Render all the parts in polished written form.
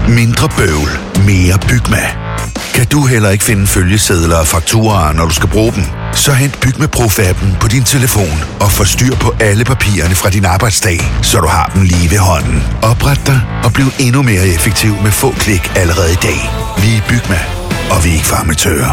Mindre bøvl, mere Bygma. Kan du heller ikke finde følgesedler og fakturaer, når du skal bruge dem? Så hent Bygma Pro-appen på din telefon og få styr på alle papirerne fra din arbejdsdag, så du har dem lige ved hånden. Opret dig og bliv endnu mere effektiv med få klik allerede i dag. Vi er Bygma, og vi er ikke farmatører.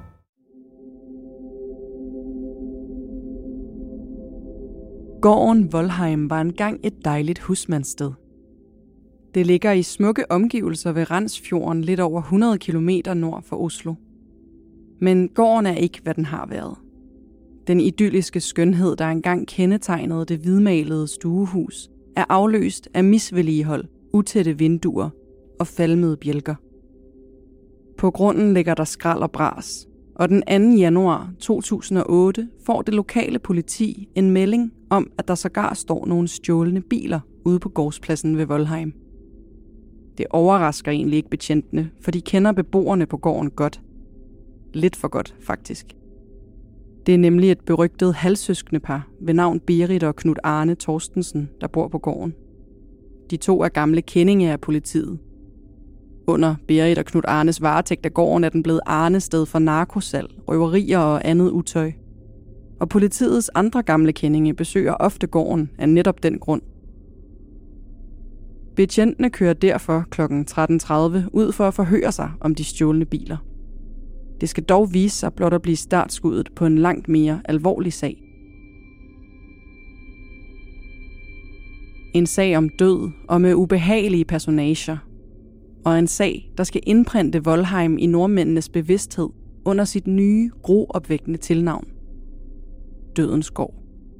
Gården Voldheim var engang et dejligt husmandssted. Det ligger i smukke omgivelser ved Randsfjorden lidt over 100 km nord for Oslo. Men gården er ikke, hvad den har været. Den idylliske skønhed, der engang kendetegnede det hvidmalede stuehus, er afløst af misvedligehold, utætte vinduer og falmede bjælker. På grunden ligger der skrald og bras, og den 2. januar 2008 får det lokale politi en melding om, at der sågar står nogle stjålne biler ude på gårdspladsen ved Voldheim. Det overrasker egentlig ikke betjentene, for de kender beboerne på gården godt. Lidt for godt, faktisk. Det er nemlig et berygtet halvsøskendepar ved navn Berit og Knud Arne Torstensen, der bor på gården. De to er gamle kendinge af politiet. Under Berit og Knud Arnes varetægt af gården er den blevet arnested for narkosalg, røverier og andet utøj. Og politiets andre gamle kendinge besøger ofte gården af netop den grund. Betjentene kører derfor kl. 13.30 ud for at forhøre sig om de stjålne biler. Det skal dog vise sig blot at blive startskuddet på en langt mere alvorlig sag. En sag om død og med ubehagelige personager. Og en sag, der skal indprinte Voldheim i nordmændenes bevidsthed under sit nye, groopvækkende tilnavn. Dødens gård.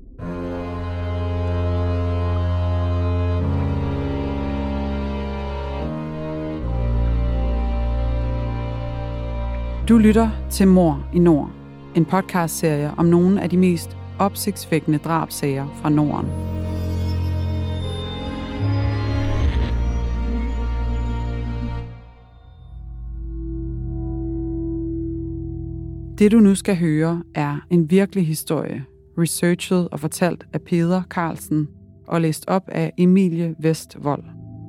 Du lytter til Mord i Nord, en podcastserie om nogle af de mest opsigtsvækkende drabssager fra Norden. Det du nu skal høre er en virkelig historie, researchet og fortalt af Peder Carlsen og læst op af Emilie Vestvold.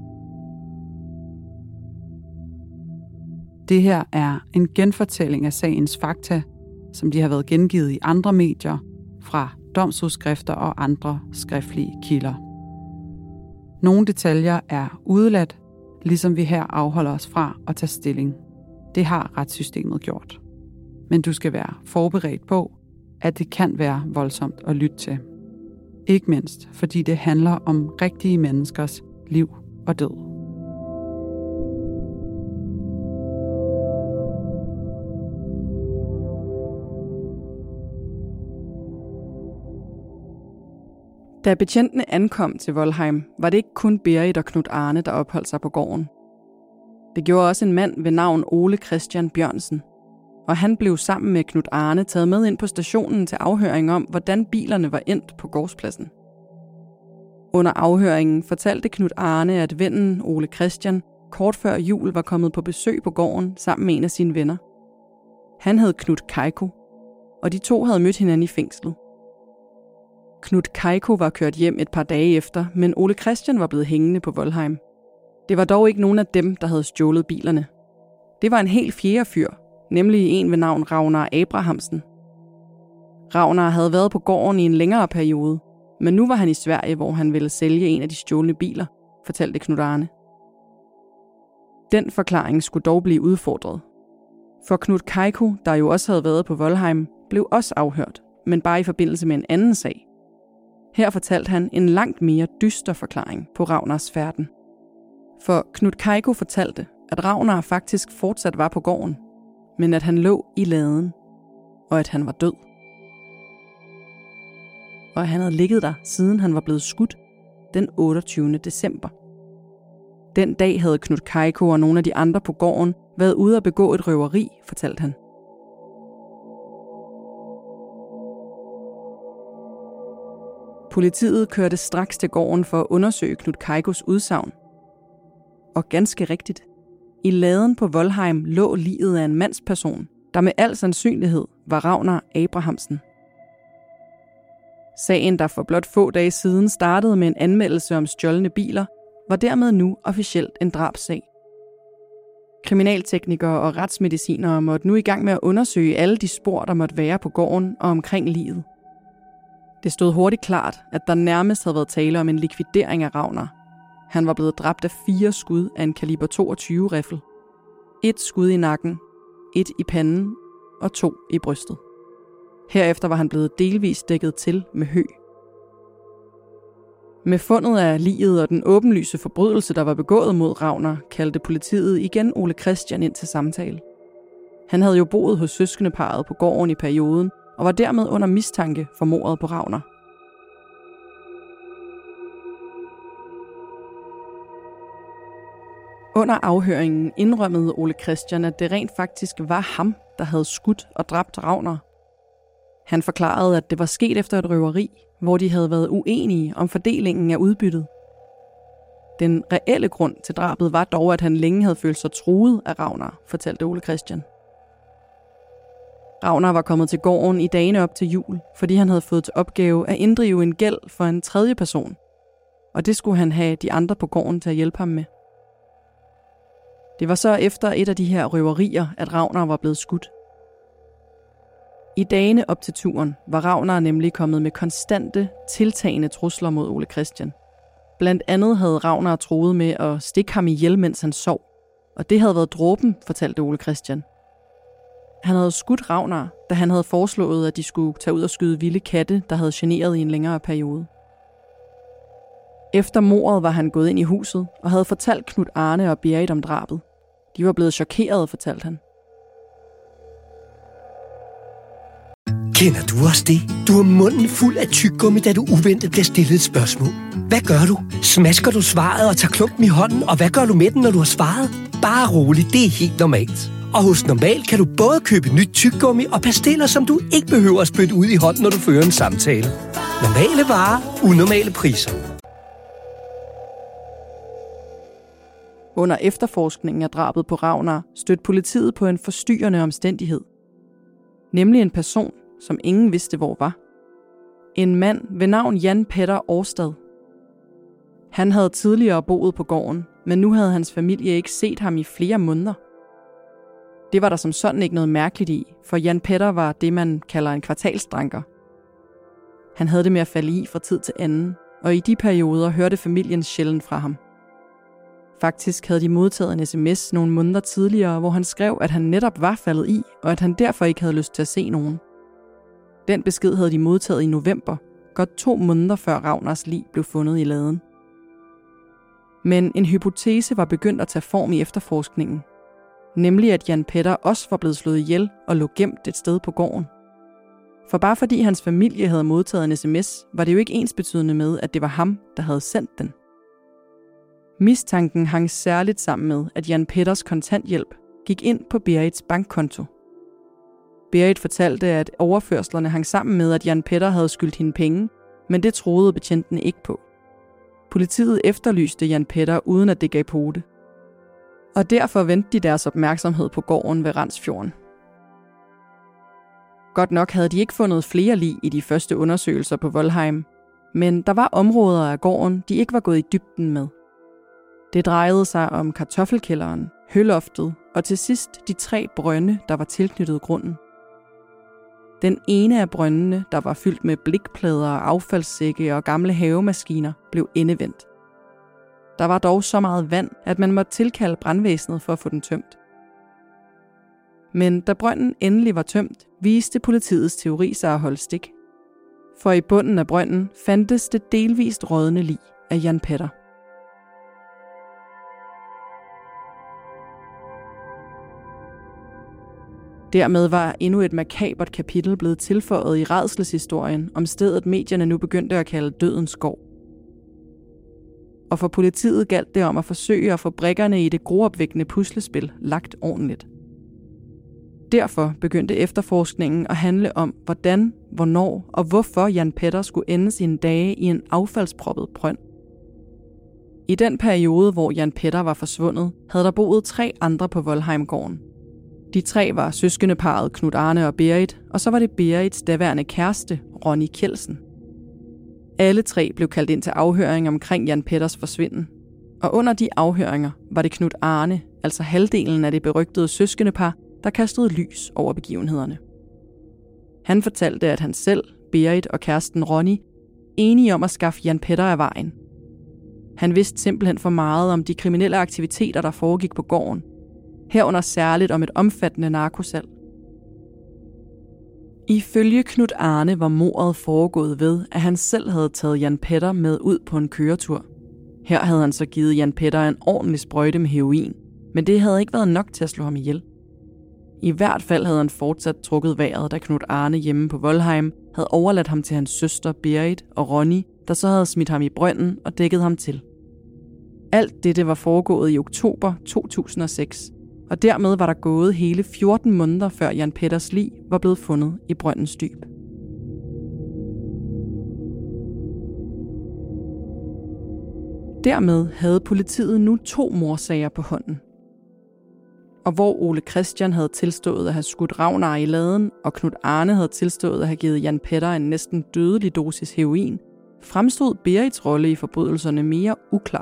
Det her er en genfortælling af sagens fakta, som de har været gengivet i andre medier, fra domsudskrifter og andre skriftlige kilder. Nogle detaljer er udeladt, ligesom vi her afholder os fra at tage stilling. Det har retssystemet gjort. Men du skal være forberedt på, at det kan være voldsomt at lytte til. Ikke mindst, fordi det handler om rigtige menneskers liv og død. Da betjentene ankom til Voldheim, var det ikke kun Berit og Knud Arne, der opholdt sig på gården. Det gjorde også en mand ved navn Ole Christian Bjørnsen, og han blev sammen med Knud Arne taget med ind på stationen til afhøring om, hvordan bilerne var endt på gårdspladsen. Under afhøringen fortalte Knud Arne, at vennen Ole Christian kort før jul var kommet på besøg på gården sammen med en af sine venner. Han hed Knud Keiko, og de to havde mødt hinanden i fængslet. Knud Keiko var kørt hjem et par dage efter, men Ole Christian var blevet hængende på Voldheim. Det var dog ikke nogen af dem, der havde stjålet bilerne. Det var en helt fjerde fyr, nemlig en ved navn Ragnar Abrahamsen. Ragnar havde været på gården i en længere periode, men nu var han i Sverige, hvor han ville sælge en af de stjålne biler, fortalte Knud Arne. Den forklaring skulle dog blive udfordret. For Knud Keiko, der jo også havde været på Voldheim, blev også afhørt, men bare i forbindelse med en anden sag. Her fortalte han en langt mere dyster forklaring på Ragnars færden. For Knud Keiko fortalte, at Ragnar faktisk fortsat var på gården, men at han lå i laden, og at han var død. Og at han havde ligget der, siden han var blevet skudt den 28. december. Den dag havde Knud Keiko og nogle af de andre på gården været ude at begå et røveri, fortalte han. Politiet kørte straks til gården for at undersøge Knud Keikos udsagn. Og ganske rigtigt. I laden på Voldheim lå liget af en mandsperson, der med al sandsynlighed var Ragnar Abrahamsen. Sagen, der for blot få dage siden startede med en anmeldelse om stjålne biler, var dermed nu officielt en drabssag. Kriminalteknikere og retsmedicinere måtte nu i gang med at undersøge alle de spor, der måtte være på gården og omkring liget. Det stod hurtigt klart, at der nærmest havde været tale om en likvidering af Ragnar. Han var blevet dræbt af 4 skud af en kaliber 22 riffel. 1 skud i nakken, 1 i panden og 2 i brystet. Herefter var han blevet delvis dækket til med hø. Med fundet af liget og den åbenlyse forbrydelse, der var begået mod Ragnar, kaldte politiet igen Ole Christian ind til samtale. Han havde jo boet hos søskendeparret på gården i perioden, og var dermed under mistanke for mordet på Ragnar. Under afhøringen indrømmede Ole Christian, at det rent faktisk var ham, der havde skudt og dræbt Ragnar. Han forklarede, at det var sket efter et røveri, hvor de havde været uenige om fordelingen af udbyttet. Den reelle grund til drabet var dog, at han længe havde følt sig truet af Ragnar, fortalte Ole Christian. Ragnar var kommet til gården i dagene op til jul, fordi han havde fået til opgave at inddrive en gæld for en tredje person. Og det skulle han have de andre på gården til at hjælpe ham med. Det var så efter et af de her røverier, at Ragnar var blevet skudt. I dagene op til turen var Ragnar nemlig kommet med konstante, tiltagende trusler mod Ole Christian. Blandt andet havde Ragnar truet med at stikke ham ihjel, mens han sov. Og det havde været dråben, fortalte Ole Christian. Han havde skudt Ragnar, da han havde foreslået, at de skulle tage ud og skyde vilde katte, der havde generet i en længere periode. Efter mordet var han gået ind i huset og havde fortalt Knud Arne og Berit om drabet. De var blevet chokerede, fortalte han. Kender du også det? Du har munden fuld af tyggegummi, da du uventet bliver stillet et spørgsmål. Hvad gør du? Smasker du svaret og tager klumpen i hånden, og hvad gør du med den, når du har svaret? Bare rolig, det er helt normalt. Og hos Normal kan du både købe nyt tyggegummi og pastiller, som du ikke behøver at spytte ud i hånden, når du fører en samtale. Normale varer, unormale priser. Under efterforskningen af drabet på Ragnar stødte politiet på en forstyrrende omstændighed. Nemlig en person, som ingen vidste hvor var. En mand ved navn Jan Petter Årstad. Han havde tidligere boet på gården, men nu havde hans familie ikke set ham i flere måneder. Det var der som sådan ikke noget mærkeligt i, for Jan Petter var det, man kalder en kvartalsdranker. Han havde det med at falde i fra tid til anden, og i de perioder hørte familien sjældent fra ham. Faktisk havde de modtaget en sms nogle måneder tidligere, hvor han skrev, at han netop var faldet i, og at han derfor ikke havde lyst til at se nogen. Den besked havde de modtaget i november, godt 2 måneder før Ragnars lig blev fundet i laden. Men en hypotese var begyndt at tage form i efterforskningen. Nemlig at Jan Petter også var blevet slået ihjel og lå gemt et sted på gården. For bare fordi hans familie havde modtaget en sms, var det jo ikke ensbetydende med, at det var ham, der havde sendt den. Mistanken hang særligt sammen med, at Jan Petters kontanthjælp gik ind på Berits bankkonto. Berit fortalte, at overførslerne hang sammen med, at Jan Petter havde skyldt hende penge, men det troede betjentene ikke på. Politiet efterlyste Jan Petter, uden at det gav pote. Og derfor vendte de deres opmærksomhed på gården ved Randsfjorden. Godt nok havde de ikke fundet flere lig i de første undersøgelser på Voldheim, men der var områder af gården, de ikke var gået i dybden med. Det drejede sig om kartoffelkælderen, høloftet og til sidst de 3 brønde, der var tilknyttet grunden. Den ene af brøndene, der var fyldt med blikplader, affaldssække og gamle havemaskiner, blev endevendt. Der var dog så meget vand, at man måtte tilkalde brandvæsenet for at få den tømt. Men da brønden endelig var tømt, viste politiets teori sig at holde stik. For i bunden af brønden fandtes det delvist rådne lig af Jan Petter. Dermed var endnu et makabert kapitel blevet tilføjet i rædselshistorien om stedet medierne nu begyndte at kalde Dødens Skov. Og for politiet galt det om at forsøge at få brikkerne i det gruopvækkende puslespil lagt ordentligt. Derfor begyndte efterforskningen at handle om, hvordan, hvornår og hvorfor Jan Petter skulle ende sine dage i en affaldsproppet brønd. I den periode, hvor Jan Petter var forsvundet, havde der boet 3 andre på Voldheimgården. De 3 var søskendeparret Knud Arne og Berit, og så var det Berits daværende kæreste, Ronny Kjeldsen. Alle 3 blev kaldt ind til afhøring omkring Jan Petters forsvinden, Og under de afhøringer var det Knud Arne, altså halvdelen af det berygtede søskendepar, der kastede lys over begivenhederne. Han fortalte, at han selv, Berit og kæresten Ronny, enige om at skaffe Jan Petter af vejen. Han vidste simpelthen for meget om de kriminelle aktiviteter, der foregik på gården, herunder særligt om et omfattende narkosalg. Ifølge Knud Arne var mordet foregået ved, at han selv havde taget Jan Petter med ud på en køretur. Her havde han så givet Jan Petter en ordentlig sprøjte med heroin, men det havde ikke været nok til at slå ham ihjel. I hvert fald havde han fortsat trukket vejret, da Knud Arne hjemme på Voldheim havde overladt ham til hans søster Berit og Ronny, der så havde smidt ham i brønden og dækket ham til. Alt dette var foregået i oktober 2006, og dermed var der gået hele 14 måneder før Jan Petters lig var blevet fundet i brøndens dyb. Dermed havde politiet nu 2 mordsager på hånden. Og hvor Ole Christian havde tilstået at have skudt Ragnar i laden, og Knud Arne havde tilstået at have givet Jan Petter en næsten dødelig dosis heroin, fremstod Berits rolle i forbrydelserne mere uklar.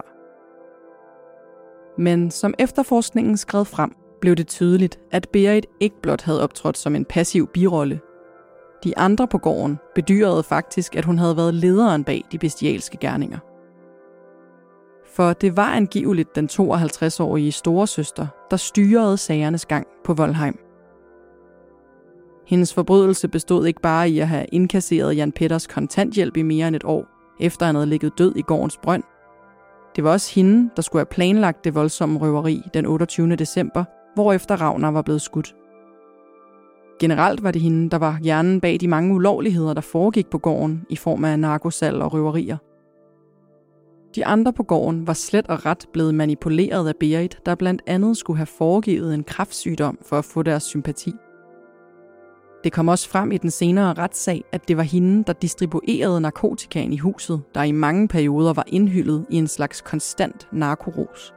Men som efterforskningen skred frem, blev det tydeligt, at Berit ikke blot havde optrådt som en passiv birolle. De andre på gården bedyrede faktisk, at hun havde været lederen bag de bestialske gerninger. For det var angiveligt den 52-årige storesøster, der styrede sagernes gang på Voldheim. Hendes forbrydelse bestod ikke bare i at have indkasseret Jan Petters kontanthjælp i mere end et år, efter han havde ligget død i gårdens brønd. Det var også hende, der skulle have planlagt det voldsomme røveri den 28. december, hvorefter Ragnar var blevet skudt. Generelt var det hende, der var hjernen bag de mange ulovligheder, der foregik på gården i form af narkosalg og røverier. De andre på gården var slet og ret blevet manipuleret af Berit, der blandt andet skulle have foregivet en kræftsygdom for at få deres sympati. Det kom også frem i den senere retssag, at det var hende, der distribuerede narkotikaen i huset, der i mange perioder var indhyllet i en slags konstant narkoros.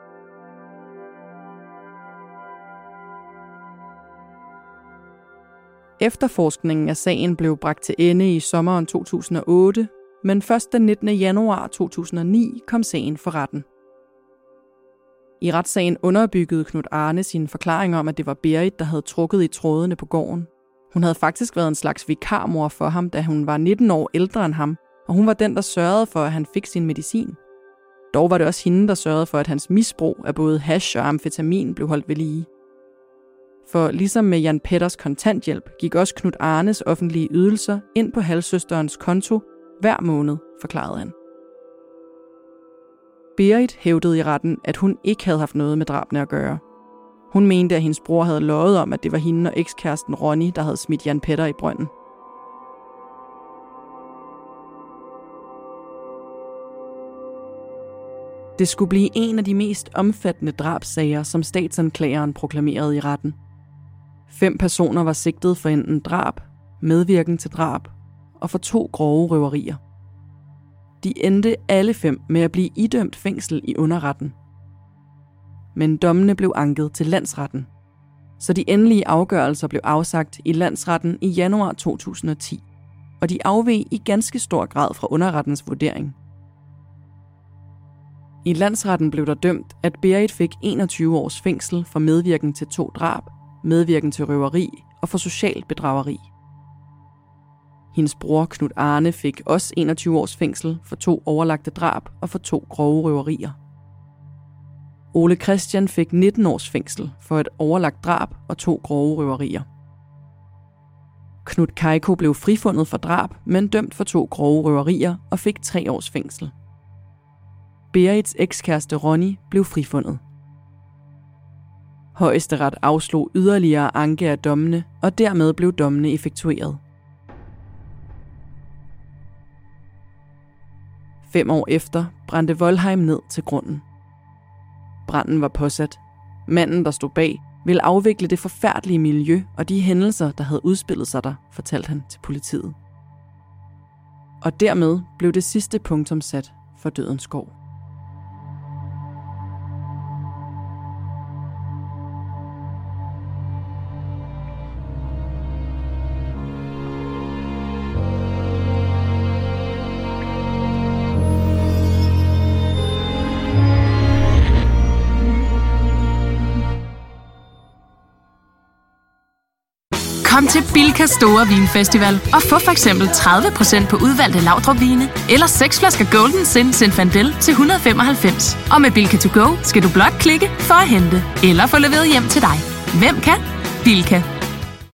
Efterforskningen af sagen blev bragt til ende i sommeren 2008, men først den 19. januar 2009 kom sagen for retten. I retssagen underbyggede Knud Arne sin forklaring om, at det var Berit, der havde trukket i trådene på gården. Hun havde faktisk været en slags vikarmor for ham, da hun var 19 år ældre end ham, og hun var den, der sørgede for, at han fik sin medicin. Dog var det også hende, der sørgede for, at hans misbrug af både hash og amfetamin blev holdt ved lige. For ligesom med Jan Petters kontanthjælp, gik også Knud Arnes offentlige ydelser ind på halvsøsterens konto hver måned, forklarede han. Berit hævdede i retten, at hun ikke havde haft noget med drabene at gøre. Hun mente, at hendes bror havde løjet om, at det var hende og ekskæresten Ronny, der havde smidt Jan Petter i brønden. Det skulle blive en af de mest omfattende drabssager, som statsanklageren proklamerede i retten. 5 personer var sigtet for enten drab, medvirken til drab og for 2 grove røverier. De endte alle 5 med at blive idømt fængsel i underretten. Men dommene blev anket til landsretten, så de endelige afgørelser blev afsagt i landsretten i januar 2010, og de afveg i ganske stor grad fra underrettens vurdering. I landsretten blev der dømt, at Berit fik 21 års fængsel for medvirken til 2 drab, medvirken til røveri og for socialt bedrageri. Hendes bror Knud Arne fik også 21 års fængsel for 2 overlagte drab og for 2 grove røverier. Ole Christian fik 19 års fængsel for et overlagt drab og 2 grove røverier. Knud Keiko blev frifundet for drab, men dømt for 2 grove røverier og fik 3 års fængsel. Berits ekskæreste Ronny blev frifundet. Højesteret afslog yderligere anke af dommene, og dermed blev dommene effektueret. 5 år efter brændte Voldheim ned til grunden. Branden var påsat. Manden, der stod bag, ville afvikle det forfærdelige miljø og de hændelser, der havde udspillet sig der, fortalte han til politiet. Og dermed blev det sidste punktum sat for Dødens Skov. Kom til Bilkas store vinfestival og få for eksempel 30% på udvalgte Laudrup-vine eller 6 flasker Golden Sin Zinfandel til 195. Og med Bilka to go skal du blot klikke for at hente eller få leveret hjem til dig. Hvem kan? Bilka.